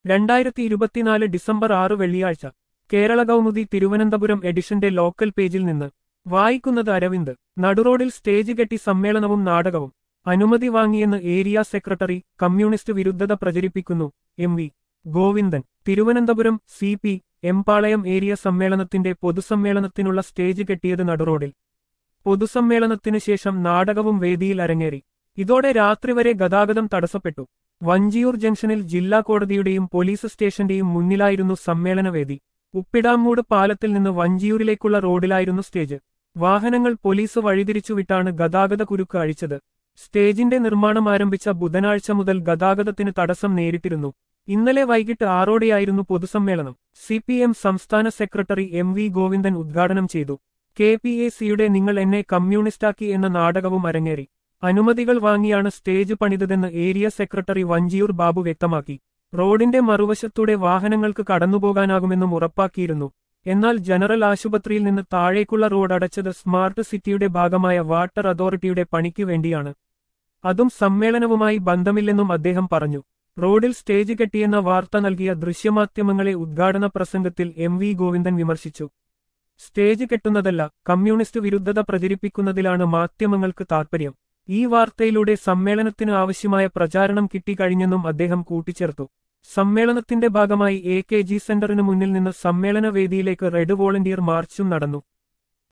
2024 December 6 വെള്ളിയാഴ്ച കേരള കൗമുദി തിരുവനന്തപുരം എഡിഷന്റെ local പേജിൽ നിന്ന് വായിക്കുന്നത് അരവിന്ദ്. നടുറോഡിൽ സ്റ്റേജ് കെട്ടി സമ്മേളനവും നാടകവും. അനുമതി വാങ്ങിയെന്ന് ഏരിയ സെക്രട്ടറി. കമ്മ്യൂണിസ്റ്റ് വിരുദ്ധത പ്രചരിപ്പിക്കുന്നു. M V. Govindan. Thiruvananthapuram CPM Palayam area സമ്മേളനത്തിന്റെ പൊതുസമ്മേളനത്തിനുള്ള സ്റ്റേജ് കെട്ടിയത് നടുറോഡിൽ. പൊതുസമ്മേളനത്തിനു ശേഷം നാടകവും വേദിയിൽ അരങ്ങേറി. ഇതോടെ രാത്രി വരെ ഗതാഗതം തടസ്സപ്പെട്ടു. വഞ്ചിയൂർ ജംഗ്ഷനിൽ ജില്ലാ കോടതിയുടെയും പോലീസ് സ്റ്റേഷന്റെയും മുന്നിലായിരുന്നു സമ്മേളനവേദി. ഉപ്പിടാമൂട് പാലത്തിൽ നിന്ന് വഞ്ചിയൂരിലേക്കുള്ള റോഡിലായിരുന്നു സ്റ്റേജ്. വാഹനങ്ങൾ പോലീസ് വഴിതിരിച്ചുവിട്ടാണ് ഗതാഗത കുരുക്ക് അഴിച്ചത്. സ്റ്റേജിന്റെ നിർമ്മാണം ആരംഭിച്ച ബുധനാഴ്ച മുതൽ ഗതാഗതത്തിന് തടസ്സം നേരിട്ടിരുന്നു. ഇന്നലെ വൈകിട്ട് 6:00-ഓടെയായിരുന്നു പൊതുസമ്മേളനം. CPM സംസ്ഥാന സെക്രട്ടറി M.V. ഗോവിന്ദൻ ഉദ്ഘാടനം ചെയ്തു. KPAC-യുടെ നിങ്ങൾ എന്നെ കമ്മ്യൂണിസ്റ്റാക്കി എന്ന നാടകവും അരങ്ങേറി. അനുമതികൾ വാങ്ങിയാണ് സ്റ്റേജ് പണിതതെന്ന് ഏരിയ സെക്രട്ടറി വഞ്ചിയൂർ ബാബു വ്യക്തമാക്കി. റോഡിന്റെ മറുവശത്തൂടെ വാഹനങ്ങൾക്ക് കടന്നുപോകാനാകുമെന്നും ഉറപ്പാക്കിയിരുന്നു. എന്നാൽ ജനറൽ ആശുപത്രിയിൽ നിന്ന് താഴേക്കുള്ള റോഡ് അടച്ചത് സ്മാർട്ട് സിറ്റിയുടെ ഭാഗമായ വാട്ടർ അതോറിറ്റിയുടെ പണിക്കു വേണ്ടിയാണ്. അതും സമ്മേളനവുമായി ബന്ധമില്ലെന്നും അദ്ദേഹം പറഞ്ഞു. റോഡിൽ സ്റ്റേജ് കെട്ടിയെന്ന വാർത്ത നൽകിയ ദൃശ്യമാധ്യമങ്ങളെ ഉദ്ഘാടന പ്രസംഗത്തിൽ M.V. ഗോവിന്ദൻ വിമർശിച്ചു. സ്റ്റേജ് കെട്ടുന്നതല്ല, കമ്മ്യൂണിസ്റ്റ് വിരുദ്ധത പ്രചരിപ്പിക്കുന്നതിലാണ് മാധ്യമങ്ങൾക്ക് താൽപര്യം. ഈ വാർത്തയിലൂടെ സമ്മേളനത്തിന് ആവശ്യമായ പ്രചാരണം കിട്ടിക്കഴിഞ്ഞെന്നും അദ്ദേഹം കൂട്ടിച്ചേർത്തു. സമ്മേളനത്തിന്റെ ഭാഗമായി AKG സെന്ററിന് മുന്നിൽ നിന്ന് സമ്മേളന വേദിയിലേക്ക് റെഡ് വോളണ്ടിയർ മാർച്ചും നടന്നു.